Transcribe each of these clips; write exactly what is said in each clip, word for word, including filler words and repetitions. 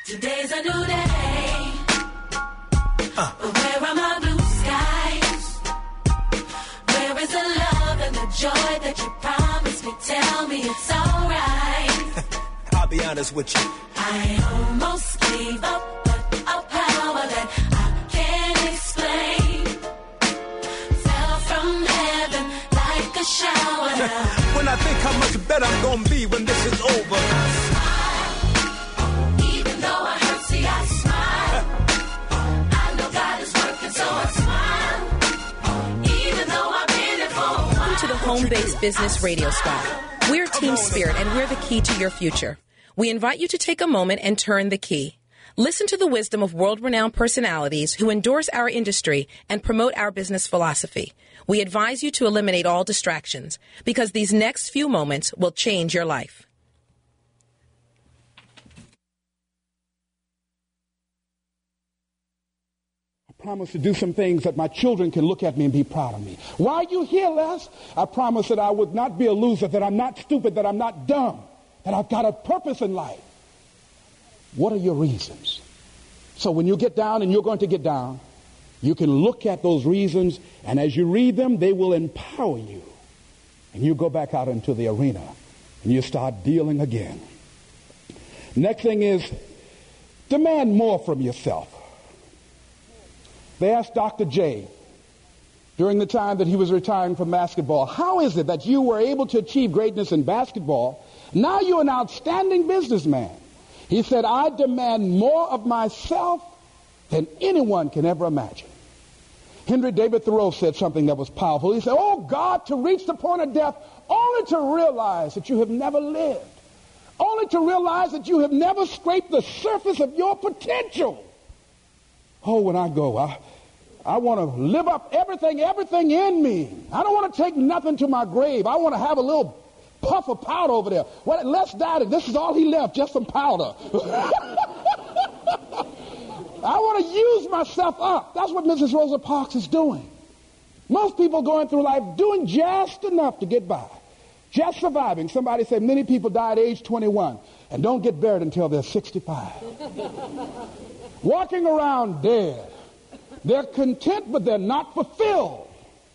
Today's a new day. Uh. But where are my blue skies? Where is the love and the joy that you promised me? Tell me it's alright. I'll be honest with you. I almost gave up, but a power that I can't explain fell from heaven like a shower. When I think how much better I'm gonna be when this is over. I smile, even though I hurt, see I smile. I know God is working, so I smile, even though I've been here for a while. Welcome to the Home-Based Business Radio Squad. We're Team Spirit, and we're the key to your future. We invite you to take a moment and turn the key. Listen to the wisdom of world-renowned personalities who endorse our industry and promote our business philosophy. We advise you to eliminate all distractions because these next few moments will change your life. I promise to do some things that my children can look at me and be proud of me. Why are you here, Les? I promise that I would not be a loser, that I'm not stupid, that I'm not dumb, that I've got a purpose in life. What are your reasons? So when you get down, and you're going to get down, you can look at those reasons, and as you read them, they will empower you. And you go back out into the arena, and you start dealing again. Next thing is, demand more from yourself. They asked Doctor J during the time that he was retiring from basketball, how is it that you were able to achieve greatness in basketball? Now you're an outstanding businessman. He said, I demand more of myself than anyone can ever imagine. Henry David Thoreau said something that was powerful. He said, oh God, to reach the point of death only to realize that you have never lived. Only to realize that you have never scraped the surface of your potential. Oh, when I go, I, I want to live up everything, everything in me. I don't want to take nothing to my grave. I want to have a little puff of powder over there. Well, Les died, this is all he left, just some powder. I want to use myself up. That's what Missus Rosa Parks is doing. Most people going through life doing just enough to get by. Just surviving. Somebody said many people die at age twenty-one and don't get buried until they're sixty-five. Walking around dead. They're content, but they're not fulfilled.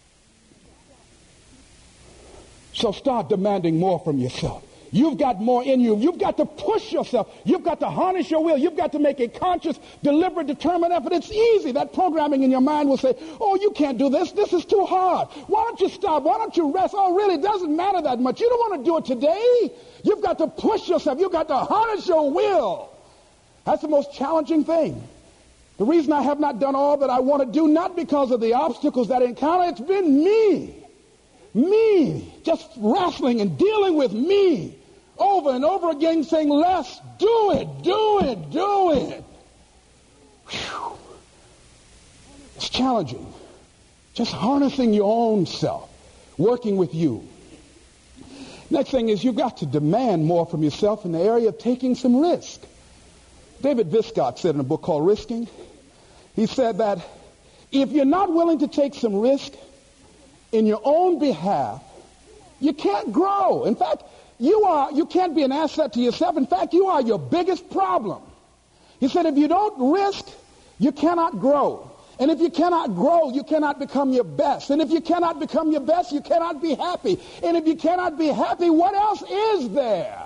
So start demanding more from yourself. You've got more in you. You've got to push yourself. You've got to harness your will. You've got to make a conscious, deliberate, determined effort. It's easy. That programming in your mind will say, oh, you can't do this. This is too hard. Why don't you stop? Why don't you rest? Oh, really? It doesn't matter that much. You don't want to do it today. You've got to push yourself. You've got to harness your will. That's the most challenging thing. The reason I have not done all that I want to do, not because of the obstacles that I encounter, it's been me. Me. Just wrestling and dealing with me. Over and over again saying, Les, do it, do it, do it. Whew. It's challenging. Just harnessing your own self, working with you. Next thing is you've got to demand more from yourself in the area of taking some risk. David Viscott said in a book called Risking, he said that if you're not willing to take some risk in your own behalf, you can't grow. In fact, You are, you can't be an asset to yourself. In fact, you are your biggest problem. He said, if you don't risk, you cannot grow. And if you cannot grow, you cannot become your best. And if you cannot become your best, you cannot be happy. And if you cannot be happy, what else is there?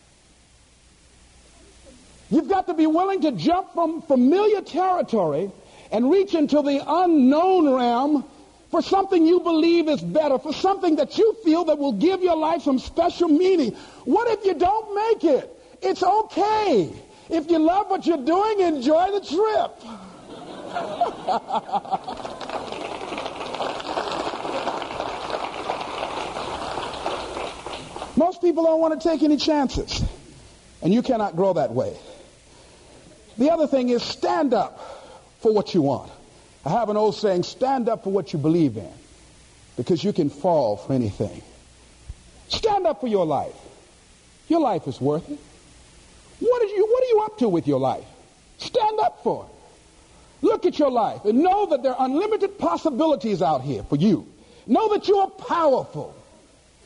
You've got to be willing to jump from familiar territory and reach into the unknown realm for something you believe is better, for something that you feel that will give your life some special meaning. What if you don't make it? It's okay. If you love what you're doing, enjoy the trip. Most people don't want to take any chances, and you cannot grow that way. The other thing is stand up for what you want. I have an old saying, stand up for what you believe in, because you can fall for anything. Stand up for your life. Your life is worth it. What are you, what are you up to with your life? Stand up for it. Look at your life and know that there are unlimited possibilities out here for you. Know that you are powerful.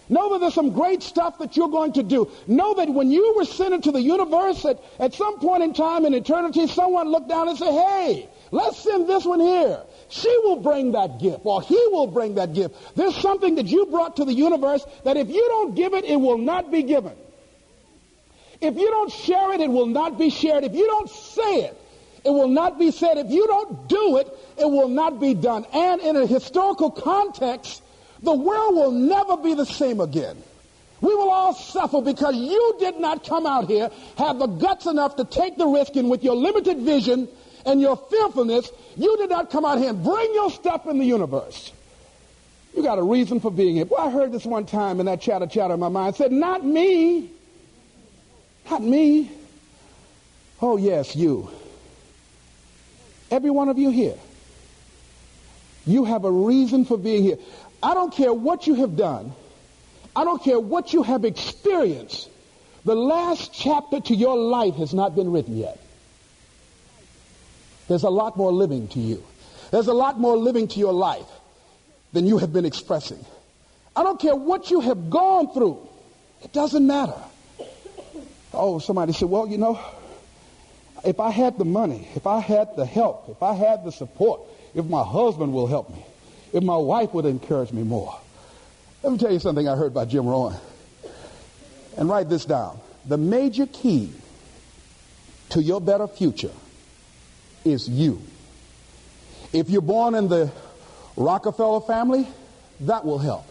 Know that there's some great stuff that you're going to do. Know that when you were sent into the universe, at, at some point in time in eternity, someone looked down and said, hey, let's send this one here. She will bring that gift, or he will bring that gift. There's something that you brought to the universe that if you don't give it, it will not be given. If you don't share it, it will not be shared. If you don't say it, it will not be said. If you don't do it, it will not be done. And in a historical context, the world will never be the same again. We will all suffer because you did not come out here, have the guts enough to take the risk, and with your limited vision and your fearfulness, you did not come out here and bring your stuff in the universe. You got a reason for being here. Well, I heard this one time in that chatter chatter in my mind. Said, not me. Not me. Oh, yes, you. Every one of you here. You have a reason for being here. I don't care what you have done. I don't care what you have experienced. The last chapter to your life has not been written yet. There's a lot more living to you. There's a lot more living to your life than you have been expressing. I don't care what you have gone through. It doesn't matter. Oh, somebody said, well, you know, if I had the money, if I had the help, if I had the support, if my husband will help me, if my wife would encourage me more. Let me tell you something I heard by Jim Rohn. And write this down. The major key to your better future is you. If you're born in the Rockefeller family, that will help.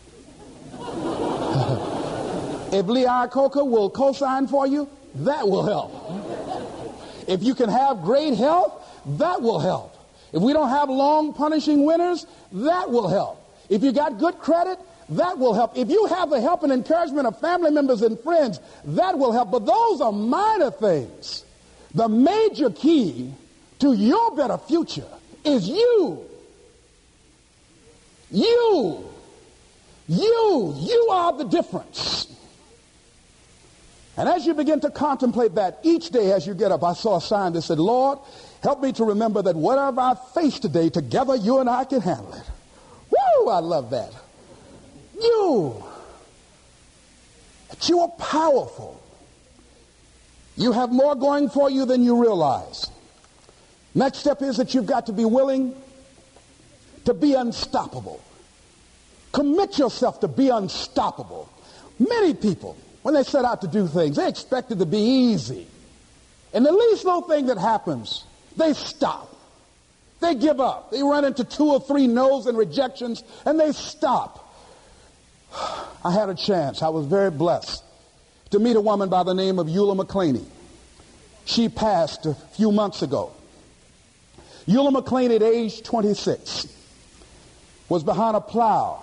If Lee Iacocca will co-sign for you, that will help. If you can have great health, that will help. If we don't have long punishing winters, that will help. If you got good credit, that will help. If you have the help and encouragement of family members and friends, that will help. But those are minor things. The major key to your better future is you. You. You. You are the difference. And as you begin to contemplate that, each day as you get up, I saw a sign that said, Lord, help me to remember that whatever I face today, together you and I can handle it. Woo, I love that. You. That you are powerful. You have more going for you than you realize. Next step is that you've got to be willing to be unstoppable. Commit yourself to be unstoppable. Many people, when they set out to do things, they expect it to be easy. And the least little thing that happens, they stop. They give up. They run into two or three no's and rejections, and they stop. I had a chance. I was very blessed to meet a woman by the name of Eula McClaney. She passed a few months ago. Eula McClaney, at age twenty-six, was behind a plow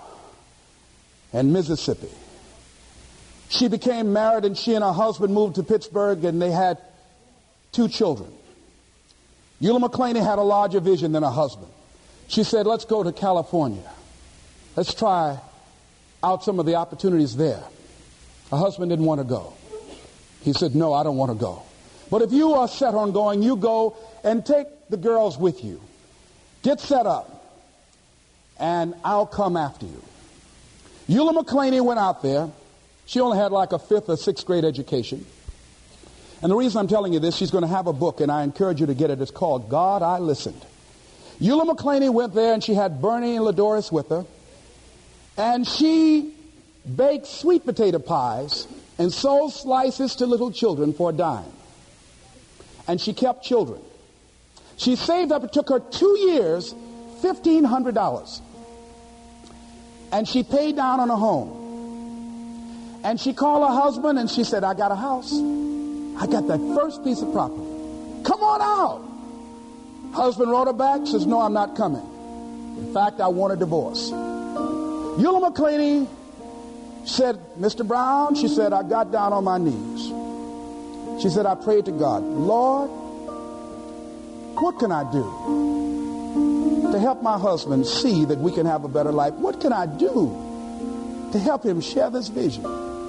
in Mississippi. She became married, and she and her husband moved to Pittsburgh, and they had two children. Eula McClaney had a larger vision than her husband. She said, let's go to California. Let's try out some of the opportunities there. Her husband didn't want to go. He said, no, I don't want to go. But if you are set on going, you go and take the girls with you. Get set up, and I'll come after you. Eula McClaney went out there. She only had like a fifth or sixth grade education. And the reason I'm telling you this, she's going to have a book, and I encourage you to get it. It's called God, I Listened. Eula McClaney went there, and she had Bernie and Ladoris with her. And she baked sweet potato pies and sold slices to little children for a dime. And she kept children. She saved up, it took her two years, fifteen hundred dollars. And she paid down on a home. And she called her husband and she said, I got a house. I got that first piece of property. Come on out. Husband wrote her back, says, no, I'm not coming. In fact, I want a divorce. Eula McClaney said, Mister Brown, she said, I got down on my knees. She said, I prayed to God, Lord, what can I do to help my husband see that we can have a better life? What can I do to help him share this vision?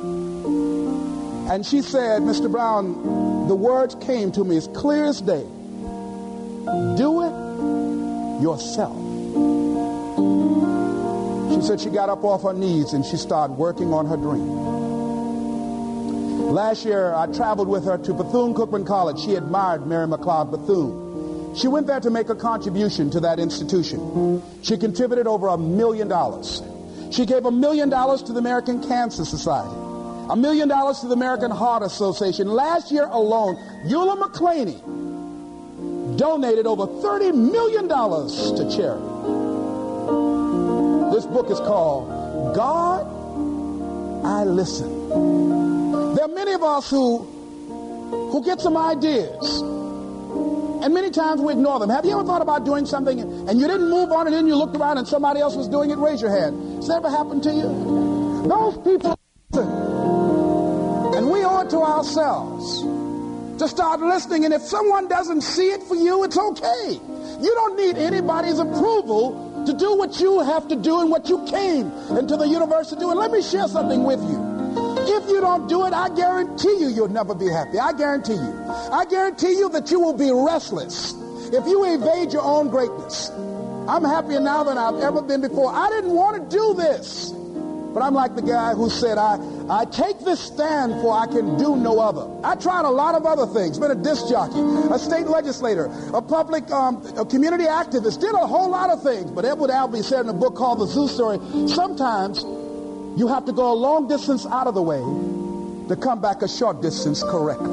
And she said, Mister Brown, the words came to me as clear as day. Do it yourself. She said she got up off her knees and she started working on her dream. Last year, I traveled with her to Bethune-Cookman College. She admired Mary McLeod Bethune. She went there to make a contribution to that institution. She contributed over a million dollars. She gave a million dollars to the American Cancer Society, a million dollars to the American Heart Association. Last year alone, Eula McClaney donated over thirty million dollars to charity. This book is called God, I Listen. There are many of us who, who get some ideas, and many times we ignore them. Have you ever thought about doing something and you didn't move on it, and then you looked around and somebody else was doing it? Raise your hand. Has that ever happened to you? Those people listen. And we owe it to ourselves to start listening. And if someone doesn't see it for you, it's okay. You don't need anybody's approval to do what you have to do and what you came into the universe to do. And let me share something with you. If you don't do it, I guarantee you you'll never be happy. I guarantee you. I guarantee you that you will be restless if you evade your own greatness. I'm happier now than I've ever been before. I didn't want to do this. But I'm like the guy who said, I, I take this stand for I can do no other. I tried a lot of other things. Been a disc jockey, a state legislator, a public um, a community activist, did a whole lot of things. But Edward Albee said in a book called The Zoo Story, sometimes you have to go a long distance out of the way to come back a short distance correctly.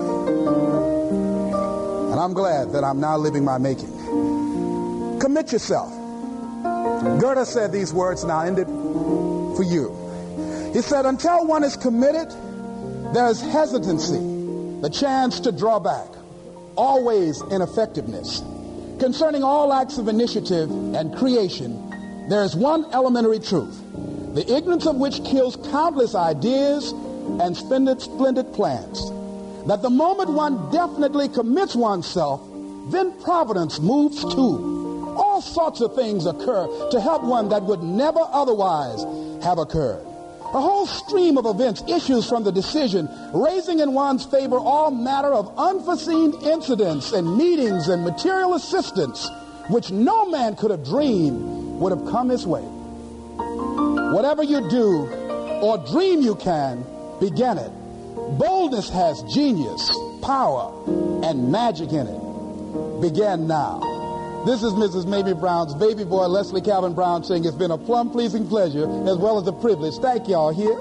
And I'm glad that I'm now living my making. Commit yourself. Goethe said these words, and I'll end it for you. He said, until one is committed, there is hesitancy, the chance to draw back, always ineffectiveness. Concerning all acts of initiative and creation, there is one elementary truth, the ignorance of which kills countless ideas and splendid, splendid plans. That the moment one definitely commits oneself, then providence moves too. All sorts of things occur to help one that would never otherwise have occurred. A whole stream of events issues from the decision, raising in one's favor all manner of unforeseen incidents and meetings and material assistance, which no man could have dreamed would have come his way. Whatever you do or dream you can, begin it. Boldness has genius, power, and magic in it. Begin now. This is Missus Mamie Brown's baby boy, Leslie Calvin Brown, saying it's been a plum-pleasing pleasure as well as a privilege. Thank y'all here.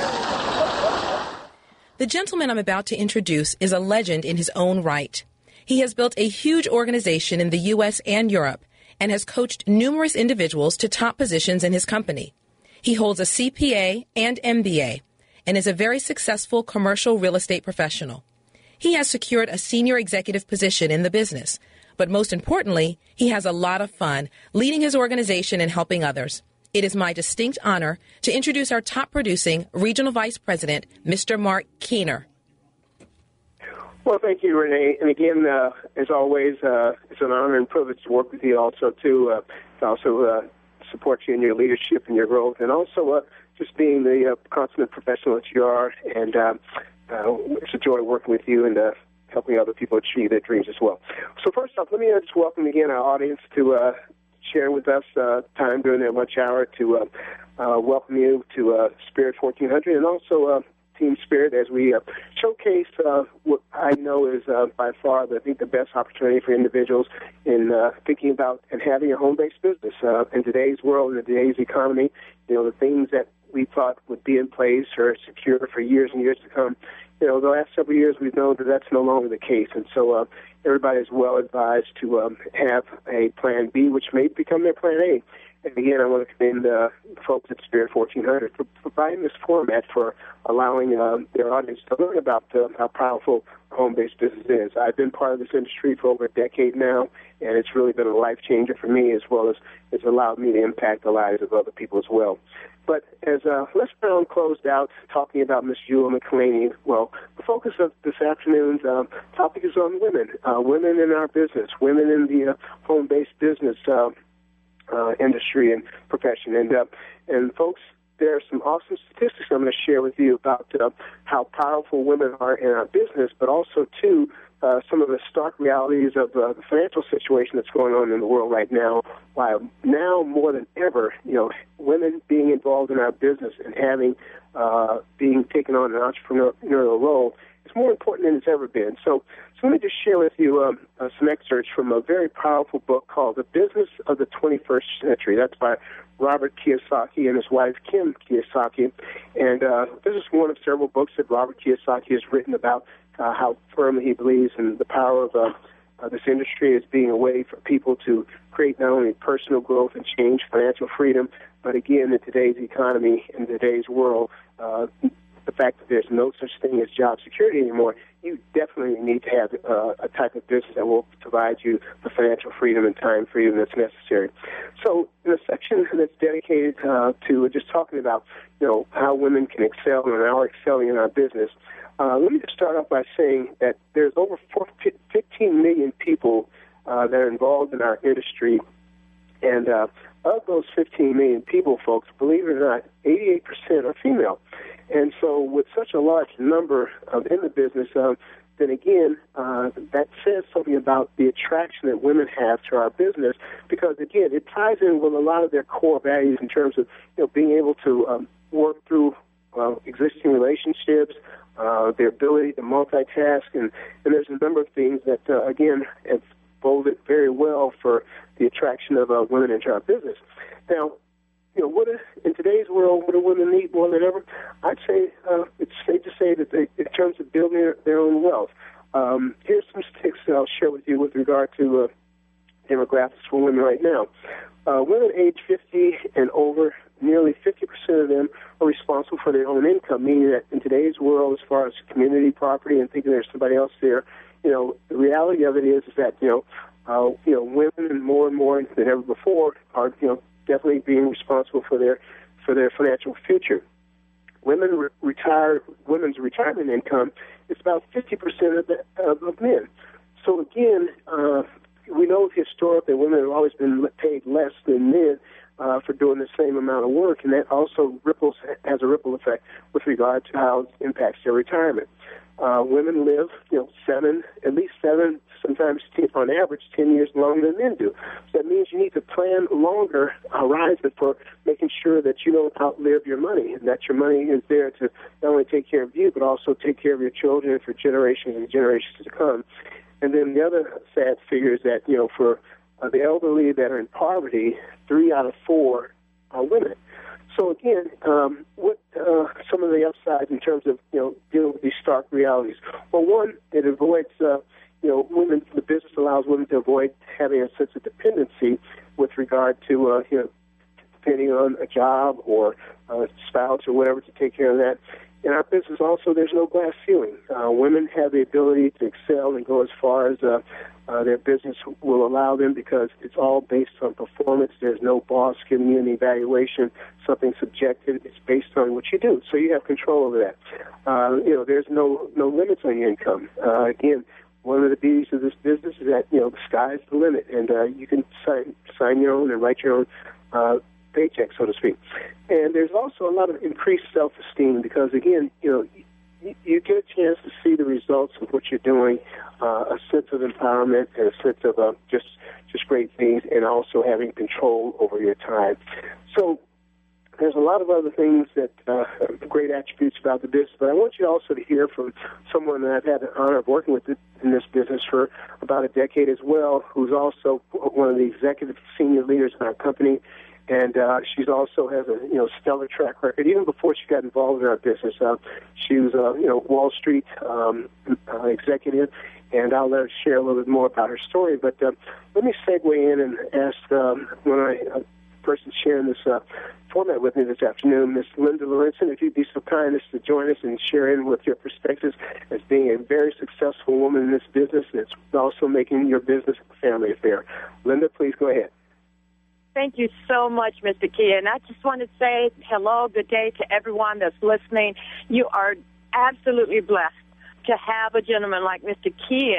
The gentleman I'm about to introduce is a legend in his own right. He has built a huge organization in the U S and Europe and has coached numerous individuals to top positions in his company. He holds a C P A and M B A and is a very successful commercial real estate professional. He has secured a senior executive position in the business, but most importantly, he has a lot of fun leading his organization and helping others. It is my distinct honor to introduce our top producing Regional Vice President, Mister Mark Keener. Well, thank you, Renee. And again, uh, as always, uh, it's an honor and privilege to work with you also, too, uh, to also uh, support you in your leadership and your growth, and also uh, just being the uh, consummate professional that you are. And uh, uh, it's a joy working with you and uh, helping other people achieve their dreams as well. So first off, let me uh, just welcome again our audience to uh, share with us uh, time during their lunch hour to uh, uh, welcome you to uh, Spirit fourteen hundred and also uh, Team Spirit as we uh, showcase uh, what I know is uh, by far, the, I think, the best opportunity for individuals in uh, thinking about and having a home-based business. Uh, in today's world, in today's economy, you know, the things that we thought would be in place or secure for years and years to come, you know, the last several years we've known that that's no longer the case. And so uh, everybody is well advised to um, have a plan B, which may become their plan A. And again, I want to commend uh, the folks at Spirit fourteen hundred for providing this format for allowing uh, their audience to learn about uh, how powerful home-based business is. I've been part of this industry for over a decade now, and it's really been a life changer for me, as well as it's allowed me to impact the lives of other people as well. But as uh, Les Brown closed out talking about Miss Eula McClaney, well, the focus of this afternoon's uh, topic is on women, uh, women in our business, women in the uh, home-based business uh, uh, industry and profession. And, uh, and folks, there are some awesome statistics I'm going to share with you about uh, how powerful women are in our business, but also, too, uh, some of the stark realities of uh, the financial situation that's going on in the world right now. While now more than ever, you know, women being involved in our business and having uh, being taken on an entrepreneurial role is more important than it's ever been. So, so let me just share with you um, uh, some excerpts from a very powerful book called The Business of the twenty-first Century. That's by Robert Kiyosaki and his wife, Kim Kiyosaki. And uh, this is one of several books that Robert Kiyosaki has written about uh, how firmly he believes in the power of uh, uh, this industry as being a way for people to create not only personal growth and change, financial freedom, but again, in today's economy, in today's world, uh, the fact that there's no such thing as job security anymore, you definitely need to have uh, a type of business that will provide you the financial freedom and time freedom that's necessary. So in a section that's dedicated uh, to just talking about, you know, how women can excel and are excelling in our business, uh, let me just start off by saying that there's over fifteen million people uh, that are involved in our industry, and uh, of those fifteen million people, folks, believe it or not, eighty-eight percent are female. And so with such a large number of in the business, um, then again, uh, that says something about the attraction that women have to our business, because, again, it ties in with a lot of their core values in terms of, you know, being able to um, work through uh, existing relationships, uh, their ability to multitask, and, and there's a number of things that, uh, again, have boded very well for the attraction of uh, women into our business. Now, you know, what is, in today's world, what do women need more than ever? I'd say uh, it's safe to say that they, in terms of building their, their own wealth. Um, here's some statistics that I'll share with you with regard to uh, demographics for women right now. Uh, women age fifty and over, nearly fifty percent of them are responsible for their own income, meaning that in today's world, as far as community property and thinking there's somebody else there, you know, the reality of it is, is that, you know, uh, you know, women more and more than ever before are, you know, definitely being responsible for their for their financial future. Women re- retire women's retirement income is about fifty percent of, the, of, of men. So again, uh, we know historically women have always been paid less than men uh, for doing the same amount of work, and that also ripples has a ripple effect with regard to how it impacts their retirement. Uh, women live, you know, seven, at least seven, sometimes ten, on average, ten years longer than men do. So that means you need to plan longer horizon for making sure that you don't outlive your money, and that your money is there to not only take care of you, but also take care of your children for generations and generations to come. And then the other sad figure is that, you know, for uh, the elderly that are in poverty, three out of four are women. So again, um, what uh, some of the upsides in terms of, you know, dealing with these stark realities? Well, one, it avoids, uh, you know, women. The business allows women to avoid having a sense of dependency with regard to, uh, you know, depending on a job or a spouse or whatever to take care of that. In our business, also, there's no glass ceiling. Uh, women have the ability to excel and go as far as uh, uh, their business will allow them, because it's all based on performance. There's no boss giving you an evaluation, something subjective. It's based on what you do, so you have control over that. Uh, you know, there's no no limits on your income. Uh, again, one of the beauties of this business is that, you know, the sky's the limit, and uh, you can sign sign your own and write your own uh, paycheck, so to speak. And there's also a lot of increased self-esteem, because, again, you know, you, you get a chance to see the results of what you're doing, uh, a sense of empowerment and a sense of uh, just just great things, and also having control over your time. So there's a lot of other things that uh, great attributes about the business, but I want you also to hear from someone that I've had the honor of working with in this business for about a decade as well, who's also one of the executive senior leaders in our company. And uh, she's also has a you know stellar track record. Even before she got involved in our business, uh, she was a you know Wall Street um, uh, executive, and I'll let her share a little bit more about her story. But uh, let me segue in and ask um, one of my uh, person sharing this uh, format with me this afternoon, Miss Linda Lorenzen, if you'd be so kind as to join us and share in with your perspectives as being a very successful woman in this business that's also making your business a family affair. Linda, please go ahead. Thank you so much, Mister Key. And I just want to say hello, good day to everyone that's listening. You are absolutely blessed to have a gentleman like Mister Key. And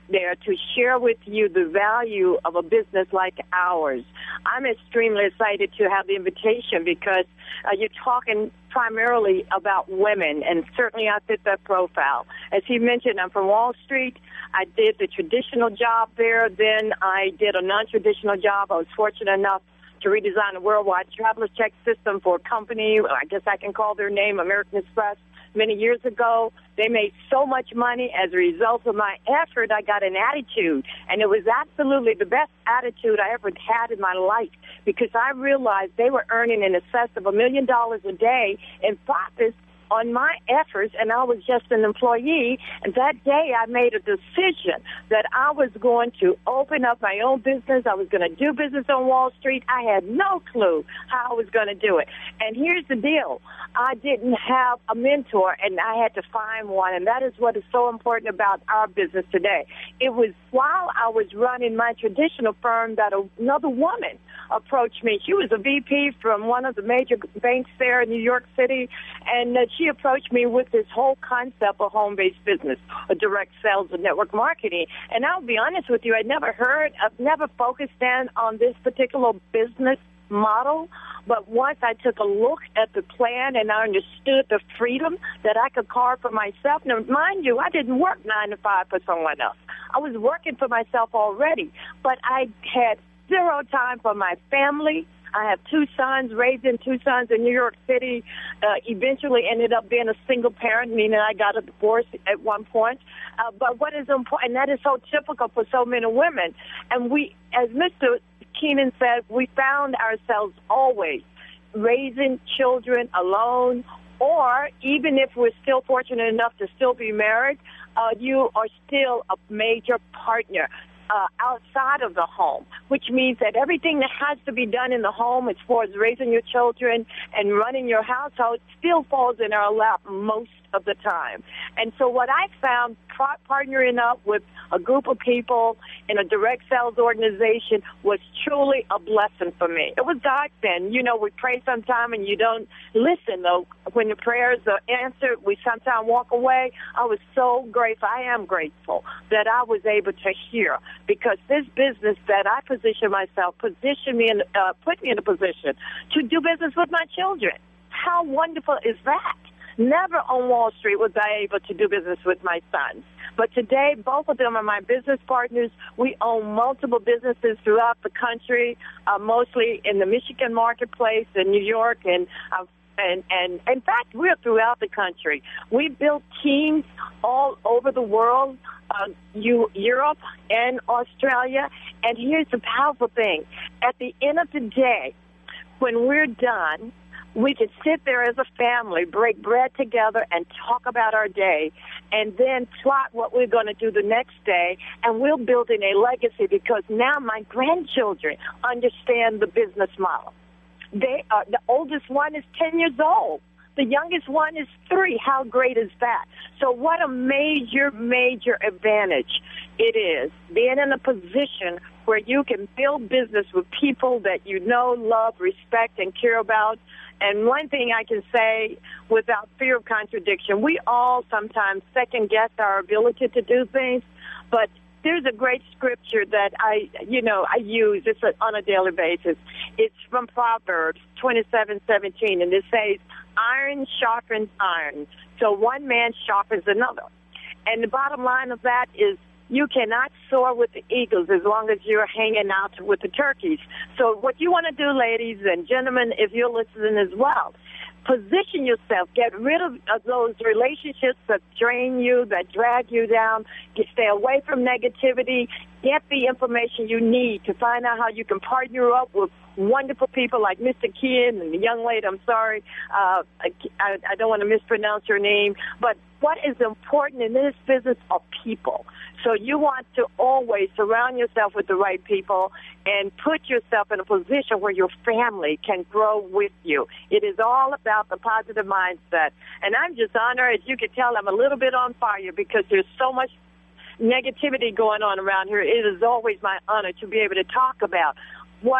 there to share with you the value of a business like ours. I'm extremely excited to have the invitation because uh, you're talking primarily about women, and certainly I fit that profile. As he mentioned, I'm from Wall Street. I did the traditional job there. Then I did a non-traditional job. I was fortunate enough to redesign a worldwide traveler check system for a company. I guess I can call their name American Express. Many years ago, they made so much money. As a result of my effort, I got an attitude, and it was absolutely the best attitude I ever had in my life because I realized they were earning in excess of a million dollars a day in profits on my efforts, and I was just an employee. And that day I made a decision that I was going to open up my own business. I was going to do business on Wall Street. I had no clue how I was going to do it. And here's the deal. I didn't have a mentor, and I had to find one, and that is what is so important about our business today. It was while I was running my traditional firm that another woman approached me. She was a V P from one of the major banks there in New York City, and uh, she approached me with this whole concept of home-based business, a direct sales and network marketing. And I'll be honest with you, I'd never heard, I've never focused in on this particular business model, but once I took a look at the plan and I understood the freedom that I could carve for myself. Now, mind you, I didn't work nine to five for someone else. I was working for myself already, but I had zero time for my family. I have two sons, raising two sons in New York City. Uh, eventually ended up being a single parent, meaning I got a divorce at one point. Uh, but what is important, and that is so typical for so many women, and we, as Mister Keenan said, we found ourselves always raising children alone, or even if we're still fortunate enough to still be married, uh, you are still a major partner Uh, outside of the home, which means that everything that has to be done in the home as far as raising your children and running your household still falls in our lap most of the time. And so what I found partnering up with a group of people in a direct sales organization was truly a blessing for me. It was godsend. You know, we pray sometime and you don't listen, though. When the prayers are answered, we sometimes walk away. I was so grateful. I am grateful that I was able to hear, because this business that I position myself, position me in, uh, put me in a position to do business with my children. How wonderful is that? Never on Wall Street was I able to do business with my sons. But today, both of them are my business partners. We own multiple businesses throughout the country, uh, mostly in the Michigan marketplace in New York. And, uh, and, and in fact, we're throughout the country. We built teams all over the world, uh, you, Europe and Australia. And here's the powerful thing. At the end of the day, when we're done, we can sit there as a family, break bread together, and talk about our day, and then plot what we're going to do the next day, and we're building a legacy because now my grandchildren understand the business model. They are, the oldest one is ten years old. The youngest one is three. How great is that? So what a major, major advantage it is being in a position where you can build business with people that you know, love, respect, and care about. And one thing I can say without fear of contradiction, we all sometimes second-guess our ability to do things, but there's a great scripture that I, you know, I use it's a, on a daily basis. It's from Proverbs twenty-seven seventeen, and it says, iron sharpens iron, so one man sharpens another. And the bottom line of that is you cannot soar with the eagles as long as you're hanging out with the turkeys. So what you want to do, ladies and gentlemen, if you're listening as well, position yourself. Get rid of, of those relationships that drain you, that drag you down. Get, stay away from negativity. Get the information you need to find out how you can partner up with wonderful people like Mister Kian and the young lady, I'm sorry, uh, I, I don't want to mispronounce her name, but what is important in this business are people. So you want to always surround yourself with the right people and put yourself in a position where your family can grow with you. It is all about the positive mindset. And I'm just honored. As you can tell, I'm a little bit on fire because there's so much negativity going on around here. It is always my honor to be able to talk about what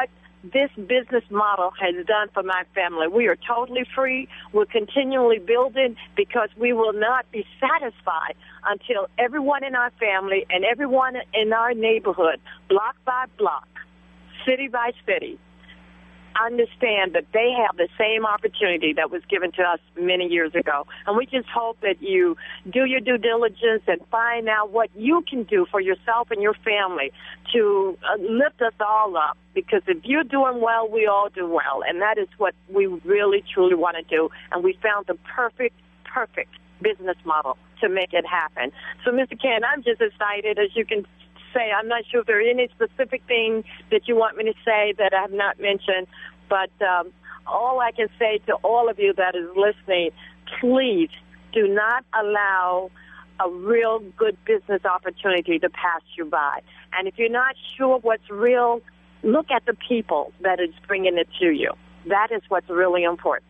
this business model has done for my family. We are totally free. We're continually building because we will not be satisfied until everyone in our family and everyone in our neighborhood, block by block, city by city, understand that they have the same opportunity that was given to us many years ago. And we just hope that you do your due diligence and find out what you can do for yourself and your family to uh, lift us all up. Because if you're doing well, we all do well. And that is what we really, truly want to do. And we found the perfect, perfect business model to make it happen. So, Mister Ken, I'm just excited, as you can say. I'm not sure if there are any specific things that you want me to say that I have not mentioned, but um, all I can say to all of you that is listening, please do not allow a real good business opportunity to pass you by. And if you're not sure what's real, look at the people that is bringing it to you. That is what's really important.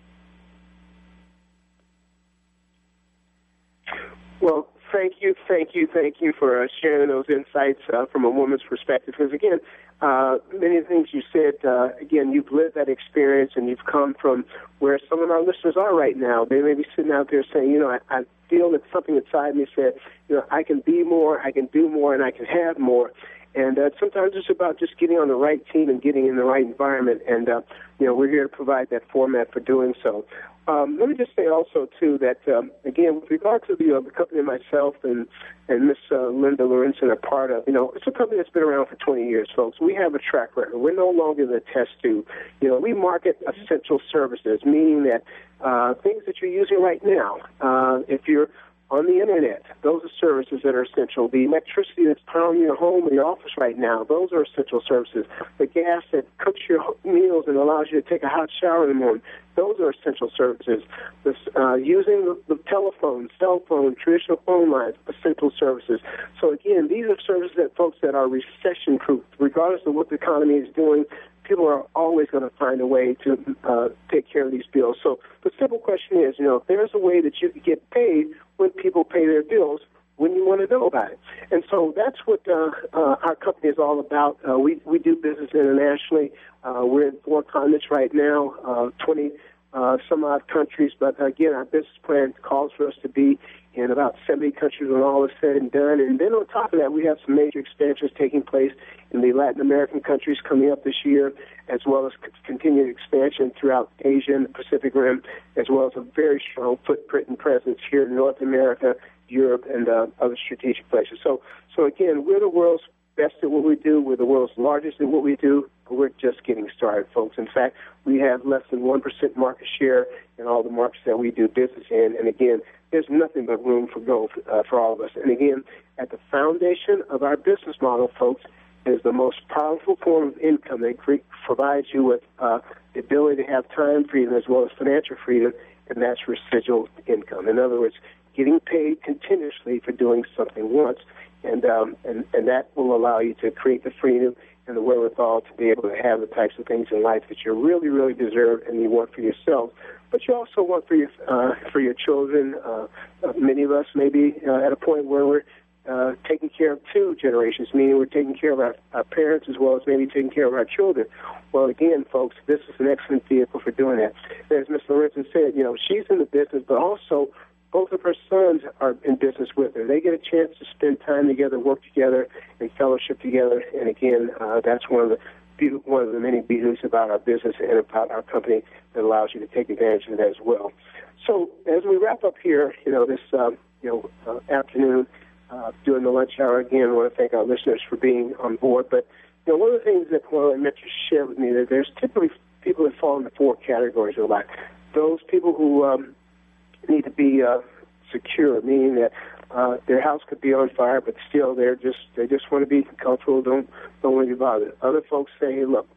Well, thank you, thank you, thank you for uh, sharing those insights uh, from a woman's perspective. Because, again, uh, many of the things you said, uh, again, you've lived that experience and you've come from where some of our listeners are right now. They may be sitting out there saying, you know, I, I feel that something inside me said, you know, I can be more, I can do more, and I can have more. And uh, sometimes it's about just getting on the right team and getting in the right environment. And, uh, you know, we're here to provide that format for doing so. Um, let me just say also, too, that, um, again, with regard to the, uh, the company myself and, and Miss uh, Linda Lorenzen are part of, you know, it's a company that's been around for twenty years, folks. We have a track record. We're no longer the test tube. You know, we market essential services, meaning that uh, things that you're using right now, uh, if you're on the Internet, those are services that are essential. The electricity that's powering your home and your office right now, those are essential services. The gas that cooks your meals and allows you to take a hot shower in the morning, those are essential services. This, uh, using the, the telephone, cell phone, traditional phone lines, essential services. So, again, these are services that folks that are recession-proof. Regardless of what the economy is doing, people are always going to find a way to uh, take care of these bills. So the simple question is, you know, if there's a way that you can get paid when people pay their bills, wouldn't you want to know about it? And so that's what uh, uh, our company is all about. Uh, we, we do business internationally. Uh, we're in four continents right now, uh, twenty uh, some odd countries. But, again, our business plan calls for us to be in about seventy countries when all is said and done. And then on top of that, we have some major expansions taking place in the Latin American countries coming up this year, as well as continued expansion throughout Asia and the Pacific Rim, as well as a very strong footprint and presence here in North America, Europe, and uh, other strategic places. So, so again, we're the world's best at what we do. We're the world's largest at what we do, but we're just getting started, folks. In fact, we have less than one percent market share in all the markets that we do business in. And again, there's nothing but room for growth uh, for all of us. And again, at the foundation of our business model, folks, is the most powerful form of income that provides you with uh, the ability to have time freedom as well as financial freedom, and that's residual income. In other words, getting paid continuously for doing something once, and um, and, and that will allow you to create the freedom and the wherewithal to be able to have the types of things in life that you really, really deserve and you want for yourself. But you also want for your uh, for your children. Uh, uh, many of us may be uh, at a point where we're uh, taking care of two generations, meaning we're taking care of our, our parents as well as maybe taking care of our children. Well, again, folks, this is an excellent vehicle for doing that. As Miz Lorenzen said, you know, she's in the business, but also both of her sons are in business with her. They get a chance to spend time together, work together, and fellowship together. And again, uh, that's one of the one of the many beauties about our business and about our company that allows you to take advantage of that as well. So as we wrap up here, you know, this um, you know uh, afternoon uh, during the lunch hour, again, I want to thank our listeners for being on board. But you know, one of the things that well, I meant to share with me that there's typically people that fall into four categories of life. Those people who um, need to be uh, secure, meaning that uh, their house could be on fire, but still they're just they just want to be comfortable, don't don't want to be bothered. Other folks say, hey, look,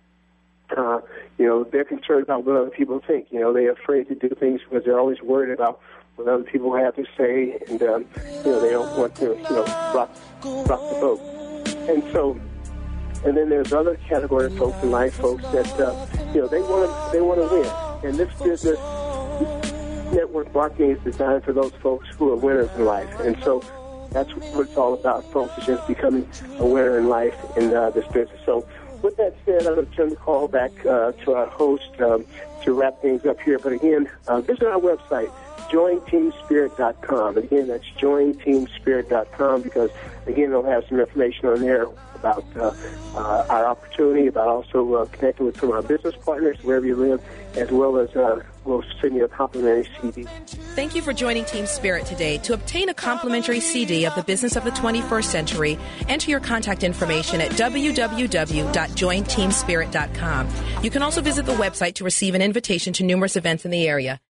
uh, you know, they're concerned about what other people think. You know, they're afraid to do things because they're always worried about what other people have to say, and um, you know, they don't want to, you know, rock rock the boat. And so, and then there's other category of folks in life, folks that uh, you know they want they want to win, and this business. Network marketing is designed for those folks who are winners in life. And so that's what it's all about, folks, is just becoming a winner in life in uh, this business. So with that said, I'm going to turn the call back uh, to our host um, to wrap things up here. But again, uh, visit our website, join team spirit dot com. And again, that's join team spirit dot com because, again, they'll have some information on there about uh, uh, our opportunity, about also uh, connecting with some of our business partners wherever you live, as well as uh, we'll send you a complimentary C D. Thank you for joining Team Spirit today. To obtain a complimentary C D of the business of the twenty-first century, enter your contact information at w w w dot join team spirit dot com. You can also visit the website to receive an invitation to numerous events in the area.